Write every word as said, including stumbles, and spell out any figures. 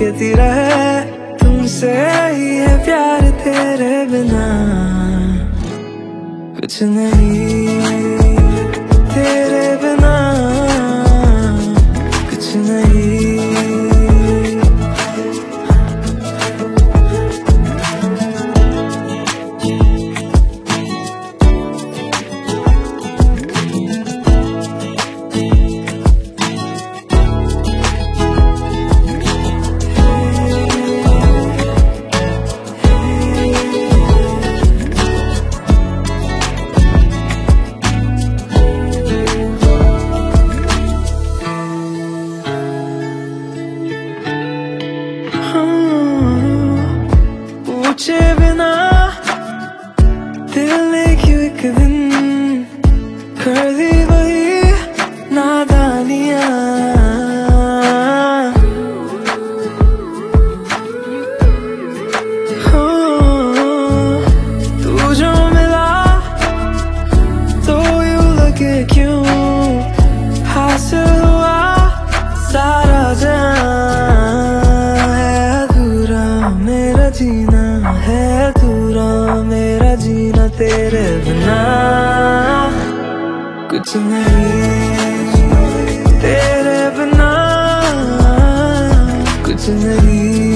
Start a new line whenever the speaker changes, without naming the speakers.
देती रहे, तुमसे ही है प्यार तेरे बिना कुछ नहीं, तेरे बिना कुछ नहीं। पूछे बिना दिल ने क्यों एक दिन कर दी वही नादानियां। हो तू जो मिला तो यूं लगे क्यों हासिल हुआ सारा जहां। है अधूरा मेरा जीना, है अधूरा मेरा जीना तेरे बिना कुछ नहीं, तेरे बिना कुछ नहीं।